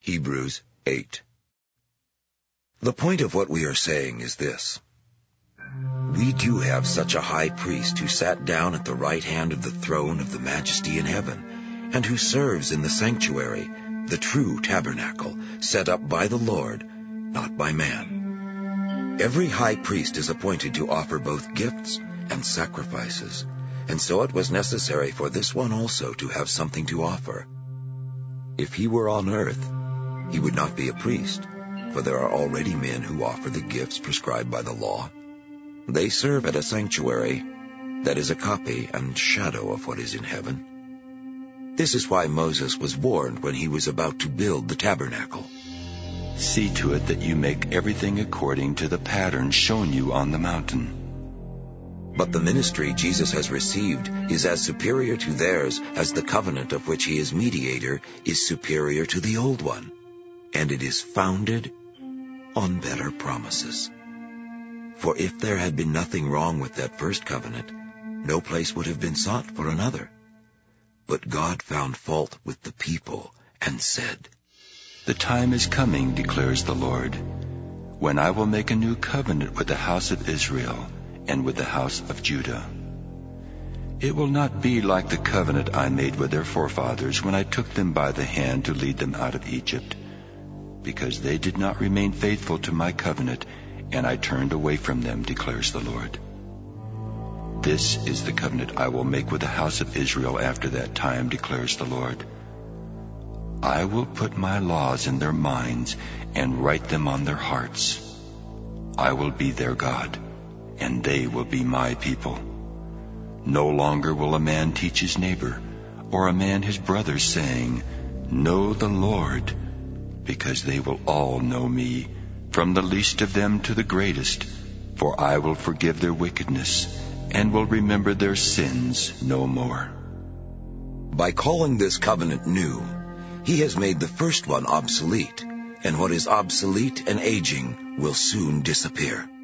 Hebrews 8. The point of what we are saying is this. We do have such a high priest who sat down at the right hand of the throne of the majesty in heaven, and who serves in the sanctuary, the true tabernacle, set up by the Lord, not by man. Every high priest is appointed to offer both gifts and sacrifices, and so it was necessary for this one also to have something to offer. If he were on earth, he would not be a priest, for there are already men who offer the gifts prescribed by the law. They serve at a sanctuary that is a copy and shadow of what is in heaven. This is why Moses was warned when he was about to build the tabernacle. See to it that you make everything according to the pattern shown you on the mountain. But the ministry Jesus has received is as superior to theirs as the covenant of which he is mediator is superior to the old one, and it is founded on better promises. For if there had been nothing wrong with that first covenant, no place would have been sought for another. But God found fault with the people and said, The time is coming, declares the Lord, when I will make a new covenant with the house of Israel and with the house of Judah. It will not be like the covenant I made with their forefathers when I took them by the hand to lead them out of Egypt, because they did not remain faithful to my covenant, and I turned away from them, declares the Lord. This is the covenant I will make with the house of Israel after that time, declares the Lord. I will put my laws in their minds and write them on their hearts. I will be their God, and they will be my people. No longer will a man teach his neighbor, or a man his brother, saying, Know the Lord, because they will all know me, from the least of them to the greatest, for I will forgive their wickedness, and will remember their sins no more. By calling this covenant new, he has made the first one obsolete, and what is obsolete and aging will soon disappear.